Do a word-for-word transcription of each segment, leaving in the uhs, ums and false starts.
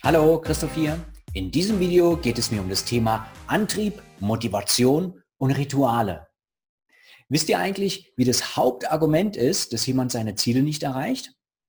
Hallo, Christoph hier. In diesem Video geht es mir um das Thema Antrieb, Motivation und Rituale. Wisst ihr eigentlich, wie das Hauptargument ist, dass jemand seine Ziele nicht erreicht?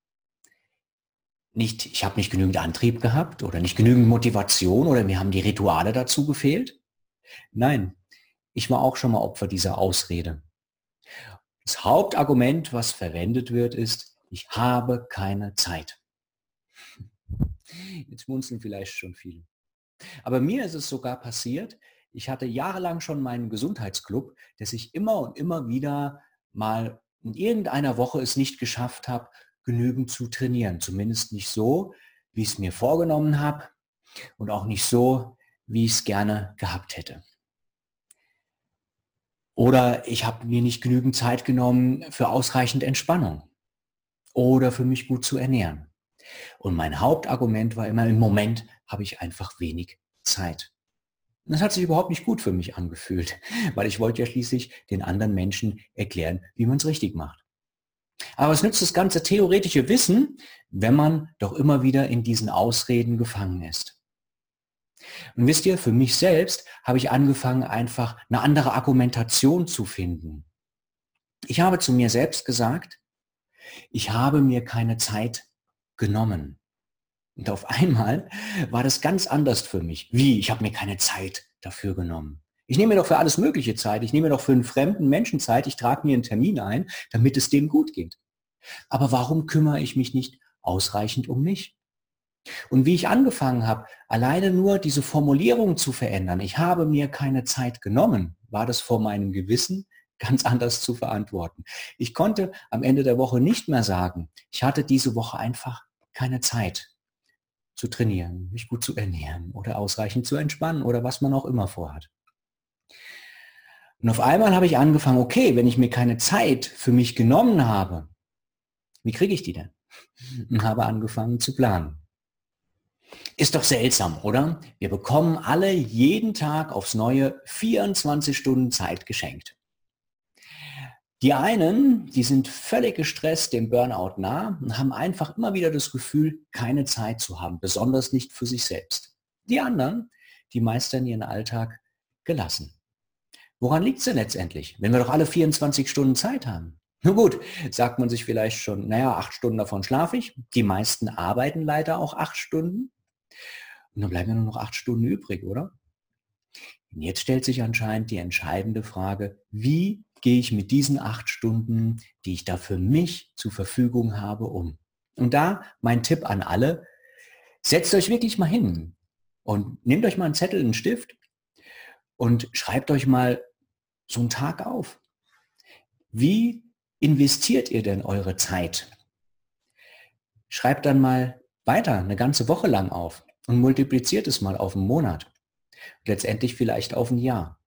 Nicht, ich habe nicht genügend Antrieb gehabt oder nicht genügend Motivation oder mir haben die Rituale dazu gefehlt. Nein, ich war auch schon mal Opfer dieser Ausrede. Das Hauptargument, was verwendet wird, ist, ich habe keine Zeit. Jetzt schmunzeln vielleicht schon viele. Aber mir ist es sogar passiert, ich hatte jahrelang schon meinen Gesundheitsclub, dass ich immer und immer wieder mal in irgendeiner Woche es nicht geschafft habe, genügend zu trainieren. Zumindest nicht so, wie ich es mir vorgenommen habe und auch nicht so, wie ich es gerne gehabt hätte. Oder ich habe mir nicht genügend Zeit genommen für ausreichend Entspannung oder für mich gut zu ernähren. Und mein Hauptargument war immer, im Moment habe ich einfach wenig Zeit. Und das hat sich überhaupt nicht gut für mich angefühlt, weil ich wollte ja schließlich den anderen Menschen erklären, wie man es richtig macht. Aber es nützt das ganze theoretische Wissen, wenn man doch immer wieder in diesen Ausreden gefangen ist. Und wisst ihr, für mich selbst habe ich angefangen, einfach eine andere Argumentation zu finden. Ich habe zu mir selbst gesagt, ich habe mir keine Zeit genommen. Und auf einmal war das ganz anders für mich. Wie? Ich habe mir keine Zeit dafür genommen. Ich nehme mir doch für alles Mögliche Zeit. Ich nehme mir doch für einen fremden Menschen Zeit. Ich trage mir einen Termin ein, damit es dem gut geht. Aber warum kümmere ich mich nicht ausreichend um mich? Und wie ich angefangen habe, alleine nur diese Formulierung zu verändern, ich habe mir keine Zeit genommen, war das vor meinem Gewissen ganz anders zu verantworten. Ich konnte am Ende der Woche nicht mehr sagen, ich hatte diese Woche einfach keine Zeit zu trainieren, mich gut zu ernähren oder ausreichend zu entspannen oder was man auch immer vorhat. Und auf einmal habe ich angefangen, okay, wenn ich mir keine Zeit für mich genommen habe, wie kriege ich die denn? Und habe angefangen zu planen. Ist doch seltsam, oder? Wir bekommen alle jeden Tag aufs Neue vierundzwanzig Stunden Zeit geschenkt. Die einen, die sind völlig gestresst, dem Burnout nah und haben einfach immer wieder das Gefühl, keine Zeit zu haben, besonders nicht für sich selbst. Die anderen, die meistern ihren Alltag gelassen. Woran liegt es denn letztendlich, wenn wir doch alle vierundzwanzig Stunden Zeit haben? Nun gut, sagt man sich vielleicht schon, naja, acht Stunden davon schlafe ich. Die meisten arbeiten leider auch acht Stunden. Und dann bleiben ja nur noch acht Stunden übrig, oder? Und jetzt stellt sich anscheinend die entscheidende Frage, wie gehe ich mit diesen acht Stunden, die ich da für mich zur Verfügung habe, um? Und da mein Tipp an alle, setzt euch wirklich mal hin und nehmt euch mal einen Zettel, einen Stift und schreibt euch mal so einen Tag auf. Wie investiert ihr denn eure Zeit? Schreibt dann mal weiter, eine ganze Woche lang auf und multipliziert es mal auf einen Monat. Letztendlich vielleicht auf ein Jahr.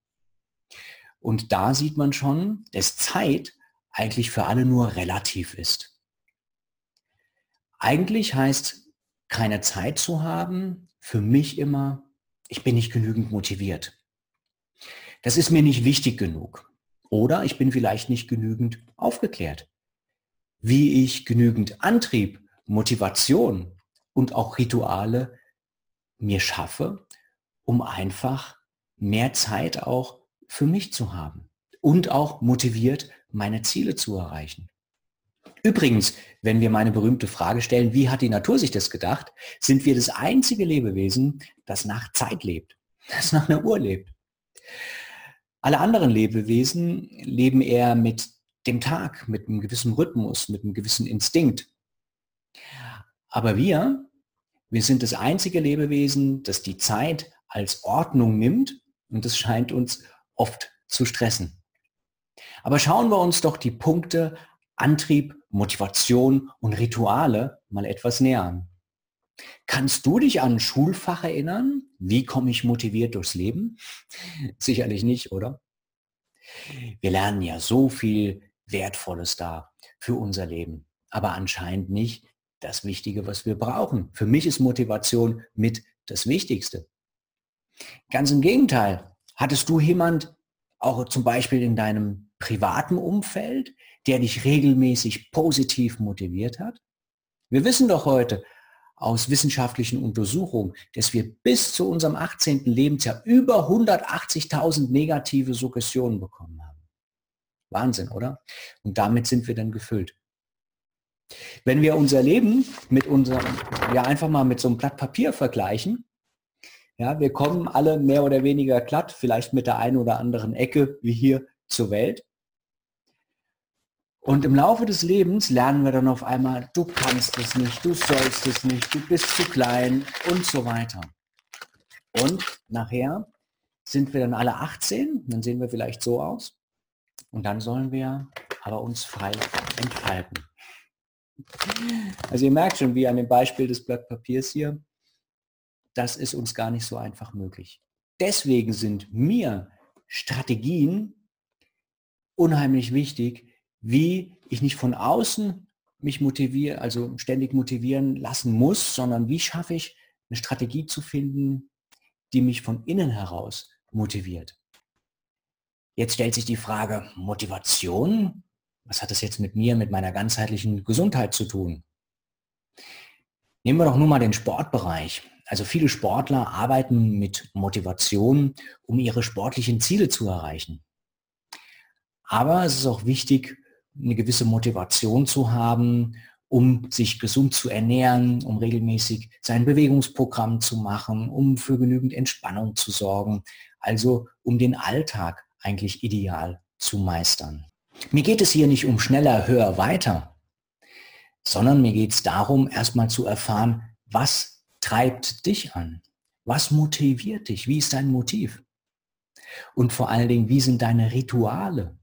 Und da sieht man schon, dass Zeit eigentlich für alle nur relativ ist. Eigentlich heißt keine Zeit zu haben für mich immer, ich bin nicht genügend motiviert. Das ist mir nicht wichtig genug. Oder ich bin vielleicht nicht genügend aufgeklärt. Wie ich genügend Antrieb, Motivation und auch Rituale mir schaffe, um einfach mehr Zeit auch für mich zu haben und auch motiviert, meine Ziele zu erreichen. Übrigens, wenn wir meine berühmte Frage stellen, wie hat die Natur sich das gedacht, sind wir das einzige Lebewesen, das nach Zeit lebt, das nach einer Uhr lebt. Alle anderen Lebewesen leben eher mit dem Tag, mit einem gewissen Rhythmus, mit einem gewissen Instinkt. Aber wir, wir sind das einzige Lebewesen, das die Zeit als Ordnung nimmt und das scheint uns oft zu stressen. Aber schauen wir uns doch die Punkte Antrieb, Motivation und Rituale mal etwas näher an. Kannst du dich an ein Schulfach erinnern? Wie komme ich motiviert durchs Leben? Sicherlich nicht, oder? Wir lernen ja so viel Wertvolles da für unser Leben, aber anscheinend nicht das Wichtige, was wir brauchen. Für mich ist Motivation mit das Wichtigste. Ganz im Gegenteil. Hattest du jemand, auch zum Beispiel in deinem privaten Umfeld, der dich regelmäßig positiv motiviert hat? Wir wissen doch heute, aus wissenschaftlichen Untersuchungen, dass wir bis zu unserem achtzehnten Lebensjahr über hundertachtzigtausend negative Suggestionen bekommen haben. Wahnsinn, oder? Und damit sind wir dann gefüllt. Wenn wir unser Leben mit unserem, ja einfach mal mit so einem Blatt Papier vergleichen, ja, wir kommen alle mehr oder weniger glatt, vielleicht mit der einen oder anderen Ecke wie hier zur Welt. Und im Laufe des Lebens lernen wir dann auf einmal, du kannst es nicht, du sollst es nicht, du bist zu klein und so weiter. Und nachher sind wir dann alle achtzehn, dann sehen wir vielleicht so aus. Und dann sollen wir aber uns frei entfalten. Also ihr merkt schon, wie an dem Beispiel des Blatt Papiers hier, das ist uns gar nicht so einfach möglich. Deswegen sind mir Strategien unheimlich wichtig, wie ich nicht von außen mich motiviere, also ständig motivieren lassen muss, sondern wie schaffe ich eine Strategie zu finden, die mich von innen heraus motiviert. Jetzt stellt sich die Frage, Motivation, was hat das jetzt mit mir, mit meiner ganzheitlichen Gesundheit zu tun? Nehmen wir doch nur mal den Sportbereich. Also viele Sportler arbeiten mit Motivation, um ihre sportlichen Ziele zu erreichen. Aber es ist auch wichtig, eine gewisse Motivation zu haben, um sich gesund zu ernähren, um regelmäßig sein Bewegungsprogramm zu machen, um für genügend Entspannung zu sorgen, also um den Alltag eigentlich ideal zu meistern. Mir geht es hier nicht um schneller, höher, weiter, sondern mir geht es darum, erstmal zu erfahren, was treibt dich an? Was motiviert dich? Wie ist dein Motiv? Und vor allen Dingen, wie sind deine Rituale,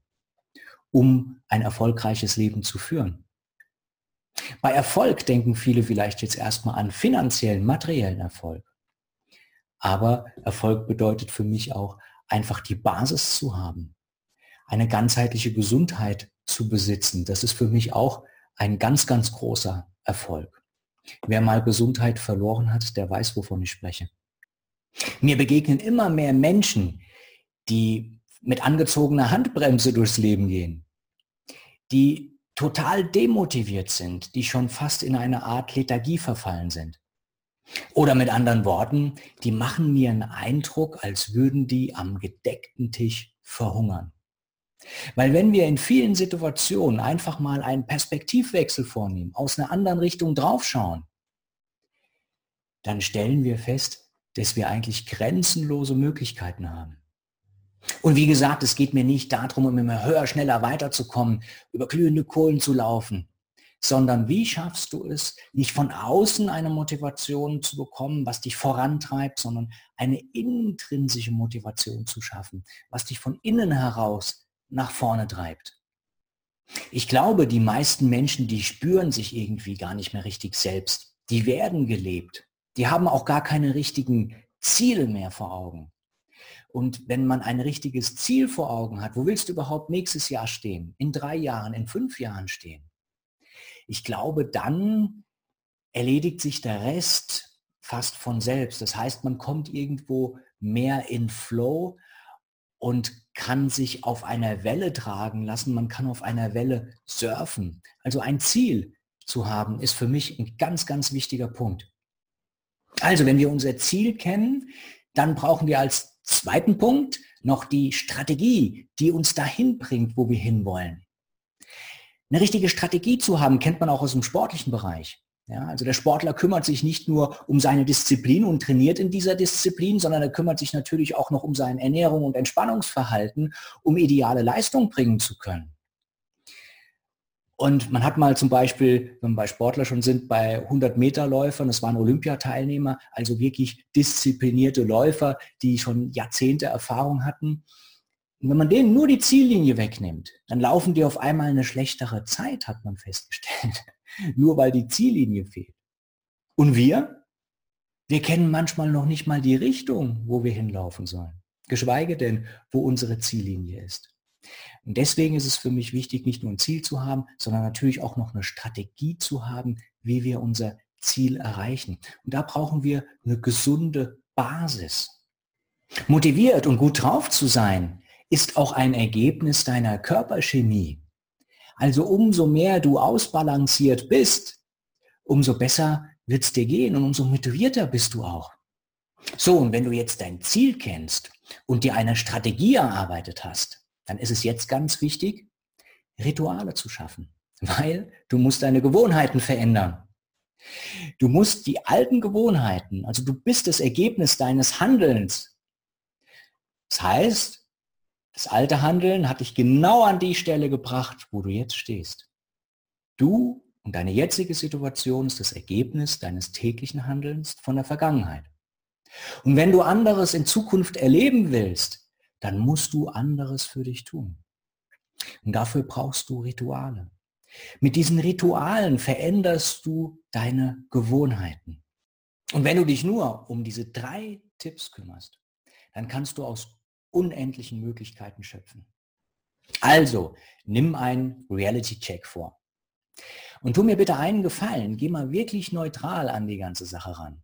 um ein erfolgreiches Leben zu führen? Bei Erfolg denken viele vielleicht jetzt erstmal an finanziellen, materiellen Erfolg. Aber Erfolg bedeutet für mich auch, einfach die Basis zu haben, eine ganzheitliche Gesundheit zu besitzen. Das ist für mich auch ein ganz, ganz großer Erfolg. Wer mal Gesundheit verloren hat, der weiß, wovon ich spreche. Mir begegnen immer mehr Menschen, die mit angezogener Handbremse durchs Leben gehen, die total demotiviert sind, die schon fast in eine Art Lethargie verfallen sind. Oder mit anderen Worten, die machen mir einen Eindruck, als würden die am gedeckten Tisch verhungern. Weil wenn wir in vielen Situationen einfach mal einen Perspektivwechsel vornehmen, aus einer anderen Richtung draufschauen, dann stellen wir fest, dass wir eigentlich grenzenlose Möglichkeiten haben. Und wie gesagt, es geht mir nicht darum, um immer höher, schneller weiterzukommen, über glühende Kohlen zu laufen, sondern wie schaffst du es, nicht von außen eine Motivation zu bekommen, was dich vorantreibt, sondern eine intrinsische Motivation zu schaffen, was dich von innen heraus nach vorne treibt. Ich glaube, die meisten Menschen, die spüren sich irgendwie gar nicht mehr richtig selbst. Die werden gelebt. Die haben auch gar keine richtigen Ziele mehr vor Augen. Und wenn man ein richtiges Ziel vor Augen hat, wo willst du überhaupt nächstes Jahr stehen? In drei Jahren, in fünf Jahren stehen? Ich glaube, dann erledigt sich der Rest fast von selbst. Das heißt, man kommt irgendwo mehr in Flow und kann sich auf einer Welle tragen lassen. Man kann auf einer Welle surfen. Also ein Ziel zu haben, ist für mich ein ganz, ganz wichtiger Punkt. Also, wenn wir unser Ziel kennen, dann brauchen wir als zweiten Punkt noch die Strategie, die uns dahin bringt, wo wir hinwollen. Eine richtige Strategie zu haben, kennt man auch aus dem sportlichen Bereich. Ja, also der Sportler kümmert sich nicht nur um seine Disziplin und trainiert in dieser Disziplin, sondern er kümmert sich natürlich auch noch um sein Ernährung und Entspannungsverhalten, um ideale Leistung bringen zu können. Und man hat mal zum Beispiel, wenn wir bei Sportler schon sind, bei hundert Meter Läufern, das waren Olympiateilnehmer, also wirklich disziplinierte Läufer, die schon Jahrzehnte Erfahrung hatten. Und wenn man denen nur die Ziellinie wegnimmt, dann laufen die auf einmal eine schlechtere Zeit, hat man festgestellt. Nur weil die Ziellinie fehlt. Und wir? Wir kennen manchmal noch nicht mal die Richtung, wo wir hinlaufen sollen. Geschweige denn, wo unsere Ziellinie ist. Und deswegen ist es für mich wichtig, nicht nur ein Ziel zu haben, sondern natürlich auch noch eine Strategie zu haben, wie wir unser Ziel erreichen. Und da brauchen wir eine gesunde Basis. Motiviert und gut drauf zu sein, ist auch ein Ergebnis deiner Körperchemie. Also umso mehr du ausbalanciert bist, umso besser wird es dir gehen und umso motivierter bist du auch. So, und wenn du jetzt dein Ziel kennst und dir eine Strategie erarbeitet hast, dann ist es jetzt ganz wichtig, Rituale zu schaffen, weil du musst deine Gewohnheiten verändern. Du musst die alten Gewohnheiten, also du bist das Ergebnis deines Handelns. Das heißt, das alte Handeln hat dich genau an die Stelle gebracht, wo du jetzt stehst. Du und deine jetzige Situation ist das Ergebnis deines täglichen Handelns von der Vergangenheit. Und wenn du anderes in Zukunft erleben willst, dann musst du anderes für dich tun. Und dafür brauchst du Rituale. Mit diesen Ritualen veränderst du deine Gewohnheiten. Und wenn du dich nur um diese drei Tipps kümmerst, dann kannst du aus unendlichen Möglichkeiten schöpfen. Also, nimm einen Reality-Check vor. Und tu mir bitte einen Gefallen, geh mal wirklich neutral an die ganze Sache ran.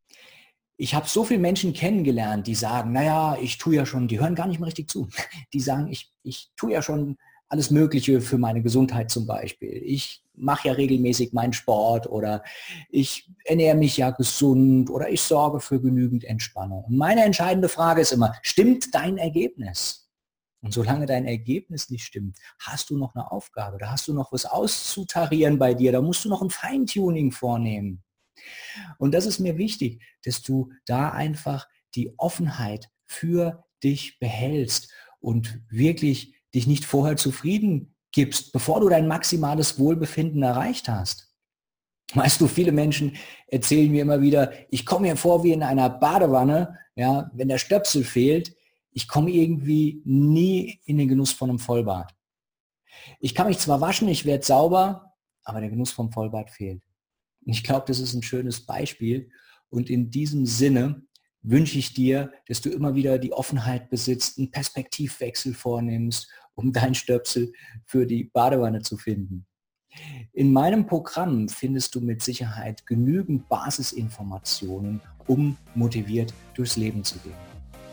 Ich habe so viele Menschen kennengelernt, die sagen, naja, ich tue ja schon, die hören gar nicht mehr richtig zu. Die sagen, ich, ich tue ja schon alles Mögliche für meine Gesundheit zum Beispiel. Ich mache ja regelmäßig meinen Sport oder ich ernähre mich ja gesund oder ich sorge für genügend Entspannung. Und meine entscheidende Frage ist immer, stimmt dein Ergebnis? Und solange dein Ergebnis nicht stimmt, hast du noch eine Aufgabe, da hast du noch was auszutarieren bei dir, da musst du noch ein Feintuning vornehmen. Und das ist mir wichtig, dass du da einfach die Offenheit für dich behältst und wirklich dich nicht vorher zufrieden gibst, bevor du dein maximales Wohlbefinden erreicht hast. Weißt du, viele Menschen erzählen mir immer wieder, ich komme mir vor wie in einer Badewanne, ja, wenn der Stöpsel fehlt, ich komme irgendwie nie in den Genuss von einem Vollbad. Ich kann mich zwar waschen, ich werde sauber, aber der Genuss vom Vollbad fehlt. Ich glaube, das ist ein schönes Beispiel und in diesem Sinne wünsche ich dir, dass du immer wieder die Offenheit besitzt, einen Perspektivwechsel vornimmst, um dein Stöpsel für die Badewanne zu finden. In meinem Programm findest du mit Sicherheit genügend Basisinformationen, um motiviert durchs Leben zu gehen.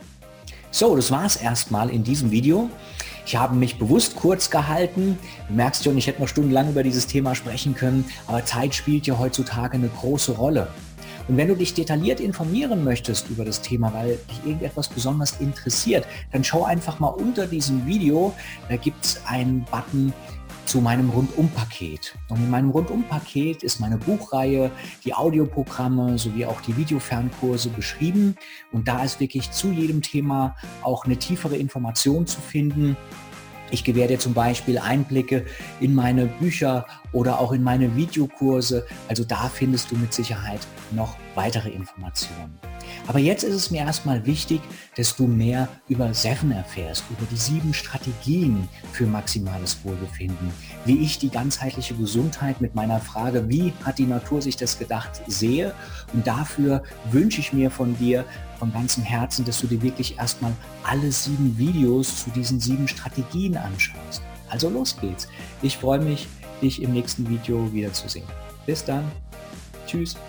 So, das war es erstmal in diesem Video. Ich habe mich bewusst kurz gehalten. Du merkst schon, ich hätte noch stundenlang über dieses Thema sprechen können, aber Zeit spielt ja heutzutage eine große Rolle. Und wenn du dich detailliert informieren möchtest über das Thema, weil dich irgendetwas besonders interessiert, dann schau einfach mal unter diesem Video. Da gibt es einen Button zu meinem Rundum-Paket. Und in meinem Rundum-Paket ist meine Buchreihe, die Audioprogramme sowie auch die Videofernkurse beschrieben. Und da ist wirklich zu jedem Thema auch eine tiefere Information zu finden. Ich gewähre dir zum Beispiel Einblicke in meine Bücher oder auch in meine Videokurse. Also da findest du mit Sicherheit noch weitere Informationen. Aber jetzt ist es mir erstmal wichtig, dass du mehr über Seven erfährst, über die sieben Strategien für maximales Wohlbefinden, wie ich die ganzheitliche Gesundheit mit meiner Frage, wie hat die Natur sich das gedacht, sehe. Und dafür wünsche ich mir von dir von ganzem Herzen, dass du dir wirklich erstmal alle sieben Videos zu diesen sieben Strategien anschaust. Also los geht's. Ich freue mich, dich im nächsten Video wiederzusehen. Bis dann. Tschüss.